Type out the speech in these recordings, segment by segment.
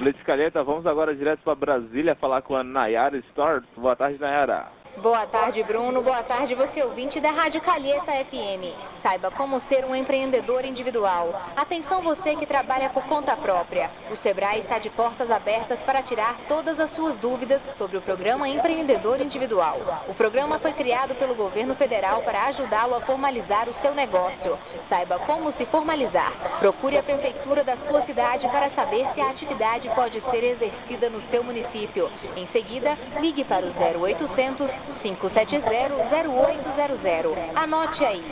Valeu, Calheta. Vamos agora direto para Brasília falar com a Nayara Storrs. Boa tarde, Nayara. Boa tarde, Bruno. Boa tarde, você ouvinte da Rádio Calheta FM. Saiba como ser um empreendedor individual. Atenção você que trabalha por conta própria. O Sebrae está de portas abertas para tirar todas as suas dúvidas sobre o programa Empreendedor Individual. O programa foi criado pelo governo federal para ajudá-lo a formalizar o seu negócio. Saiba como se formalizar. Procure a prefeitura da sua cidade para saber se a atividade pode ser exercida no seu município. Em seguida, ligue para o 0800 570-0800. Anote aí,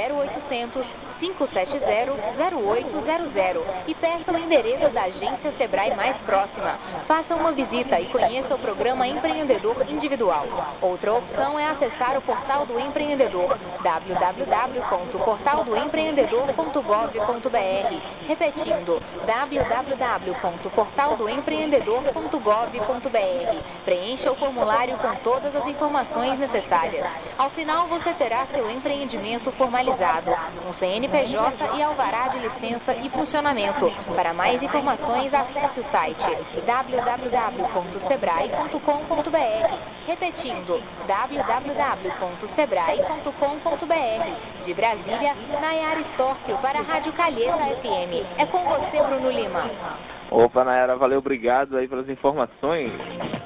0800-570-0800 e peça o endereço da agência Sebrae mais próxima. Faça uma visita e conheça o programa Empreendedor Individual. Outra opção é acessar o portal do empreendedor, www.portaldoempreendedor.gov.br. Repetindo, www.portaldoempreendedor.gov.br. Preencha o formulário com todas as informações necessárias. Ao final, você terá seu empreendimento formalizado, com CNPJ e alvará de licença e funcionamento. Para mais informações, acesse o site www.sebrae.com.br. Repetindo, www.sebrae.com.br. De Brasília, Nayara Storrs para a Rádio Calheta FM. É com você, Bruno Lima. Opa, Nayara, valeu, obrigado aí pelas informações.